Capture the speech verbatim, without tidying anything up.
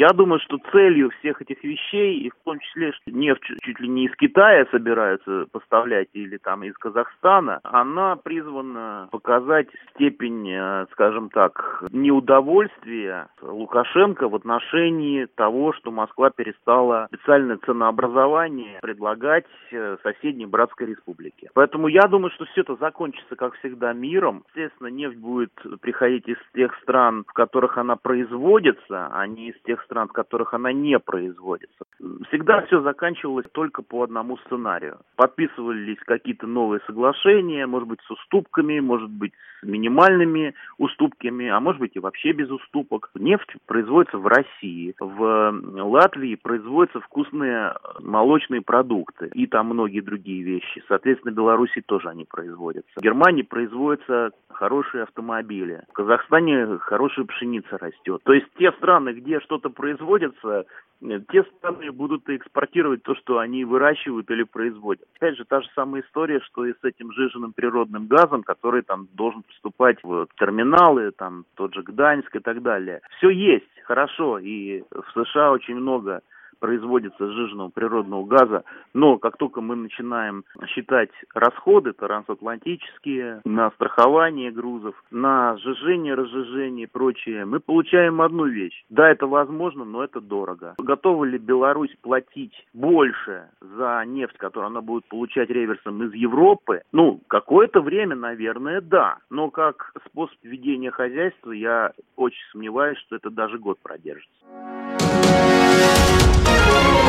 Я думаю, что целью всех этих вещей, и в том числе, что нефть чуть ли не из Китая собираются поставлять или там из Казахстана, она призвана показать степень, скажем так, неудовольствия Лукашенко в отношении того, что Москва перестала специальное ценообразование предлагать соседней братской республике. Поэтому я думаю, что все это закончится, как всегда, миром. Естественно, нефть будет приходить из тех стран, в которых она производится, а не из тех стран, в которых она не производится. Всегда все заканчивалось только по одному сценарию. Подписывались какие-то новые соглашения, может быть, с уступками, может быть, с минимальными уступками, а может быть и вообще без уступок. Нефть производится в России, в Латвии производятся вкусные молочные продукты и там многие другие вещи. Соответственно, в Беларуси тоже они производятся. В Германии производятся хорошие автомобили. В Казахстане хорошая пшеница растет. То есть те страны, где что-то производится, те страны будут экспортировать то, что они выращивают или производят. Опять же, та же самая история, что и с этим сжиженным природным газом, который там должен поступать в терминалы, там тот же Гданьск и так далее. Все есть, хорошо, и в США очень много производится сжиженного природного газа, но как только мы начинаем считать расходы трансатлантические, на страхование грузов, на сжижение, разжижение и прочее, мы получаем одну вещь. Да, это возможно, но это дорого. Готова ли Беларусь платить больше за нефть, которую она будет получать реверсом из Европы? Ну, какое-то время, наверное, да. Но как способ ведения хозяйства я очень сомневаюсь, что это даже год продержится. We'll be right back.